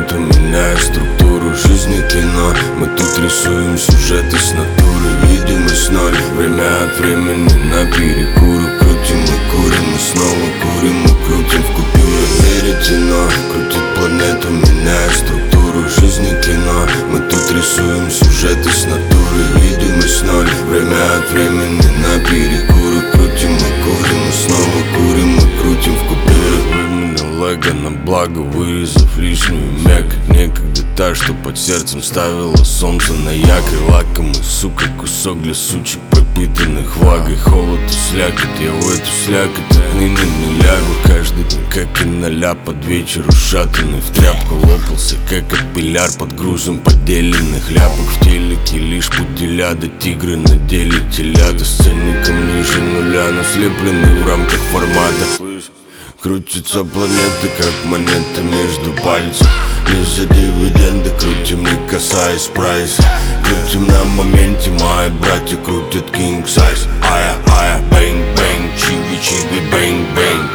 планету, меняя структуру жизни кино. Мы тут рисуем сюжеты с натуры, видимость ноль. Время от времени на перекуры, крутим и курим, и снова курим и крутим в купюры. Веретено крутит планету, меняя структуру жизни кино. Мы тут рисуем сюжеты с натуры, видимость ноль. Время от времени на перекуры, крутим и курим, и снова курим и крутим в купюры. Выменял эго на благо, вырезав лишнюю мякоть. Некогда та, что под сердцем ставила солнце на якорь. Лакомый, сука, кусок для сучек, пропитанных влагой. Холод и слякоть, я в эту слякоть отныне не лягу. Каждый день, как и ноля, под вечер ушатанный в тряпку. Лопался, как аппеляр под грузом поделенных ляпок. В телеке лишь пуделя, да тигры на деле телята. С ценником ниже нуля, но слепленный в рамках формата. Крутится планеты, как монеты между пальцев. Не за дивиденды крутим, не касаясь прайса. Крутим на моменте, мои братья крутят king size. Ая, бэнг, бэнг, чиби, бэнг, бэнг.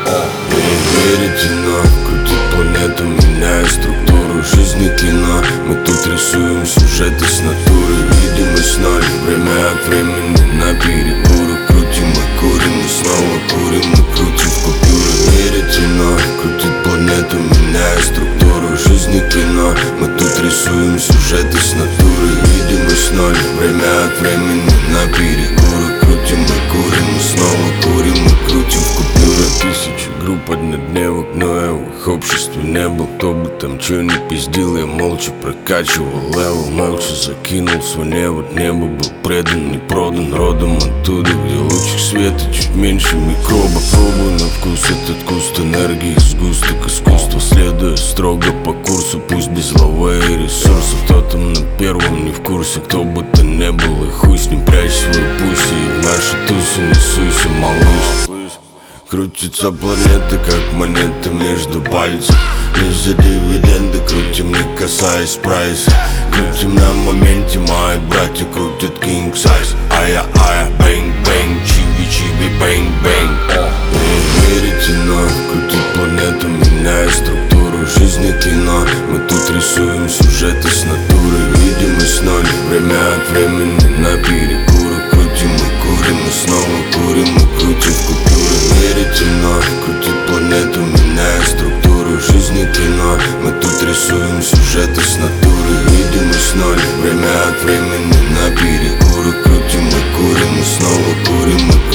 Веретено крутит планету, меняя структуру жизни кино. Мы тут рисуем сюжеты с натуры, видимость ноль. Время от времени на перекуры, крутим и курим, и снова курим и крутим в купюры. Веретено крутит планету, меняя структуру жизни кино. Мы тут рисуем сюжеты с натуры, видимость ноль. Время от времени на перекуры, крутим и курим, и снова курим и крутим в купюры. Тысячи групп однодневок, но я в их обществе не был. Кто бы там чё ни пиздил, я молча прокачивал левел. Молча закинул свой невод, небо был предан, не продан. Родом оттуда, где лучик света чуть меньше микроба. Пробую на вкус этот куст энергии, сгусток искусства. Следуя строго по курсу, пусть без лавы и ресурсов. Кто там на первом не в курсе, кто бы то не был, и хуй с ним, прячь свою пусть. И в нашу тусу не суйся, малыш. Крутится планеты, как монеты между пальцев. Не за дивиденды крутим, не касаясь прайса. Крутим на моменте, мои братья крутят king size. Ая, бэнг, бэнг, чиби, бэнг, бэнг. Веретено крутит планету, меняя структуру жизни кино. Мы тут рисуем сюжеты с натуры, видимость ноль. Время от времени на перекуры, крутим и курим, и снова курим и крутим в купюры. Веретено крутит планету, меняя структуру жизни кино. Мы тут рисуем сюжеты с натуры, видимость ноль. Время от времени на перекуры, крутим и курим, и снова курим и